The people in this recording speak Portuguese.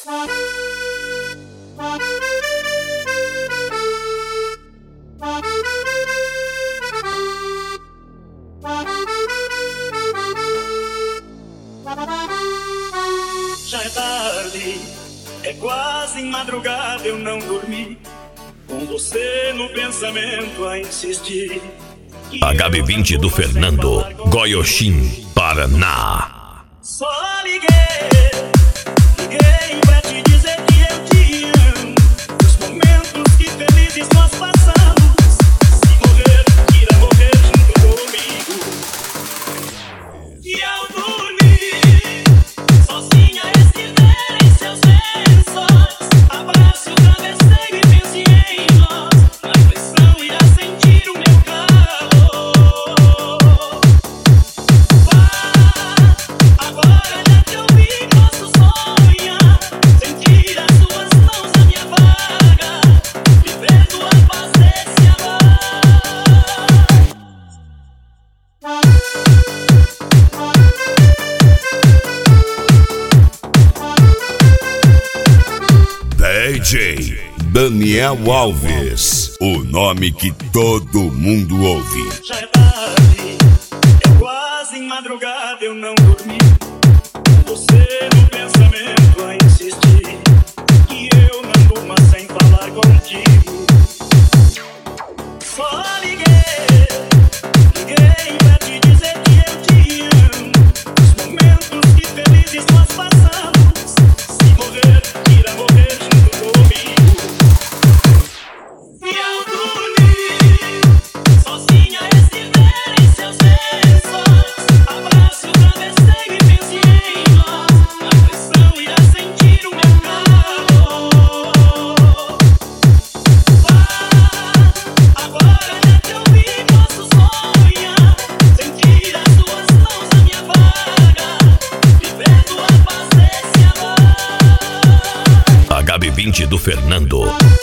Já é tarde, é quase em madrugada, eu não dormi, com você no pensamento a insistir. HB20 do Fernando, Goiôxim, Paraná. Só liguei pra te dizer que eu te amo. Os momentos que felizes nós passamos. Se morrer, irá morrer junto comigo. E ao dormir, sozinha estiver em seus lençóis, abrace o travesseiro e pense em nós. Na pressão irá sentir o meu calor. Agora já te ouvi, posso sonhar, sentir as suas mãos na minha vaga, vivendo a paz desse amor. DJ Daniel Alves, o nome que todo mundo ouve. Já é tarde, é quase em madrugada, eu não dormi, com você no pensamento a insistir, que eu não durma sem falar contigo. Só liguei pra te dizer que eu te amo. Os momentos que felizes nós passamos. Se morrer, irá morrer junto comigo. E ao dormir, sozinha estiver em seus lençóis, abrace o travesseiro e pense em nós. Na pressão irá sentir o meu calor. Agora já te ouvi, posso sonhar, sentir as suas mãos na minha vaga, vivendo a paz desse amor. HB20 do Fernando.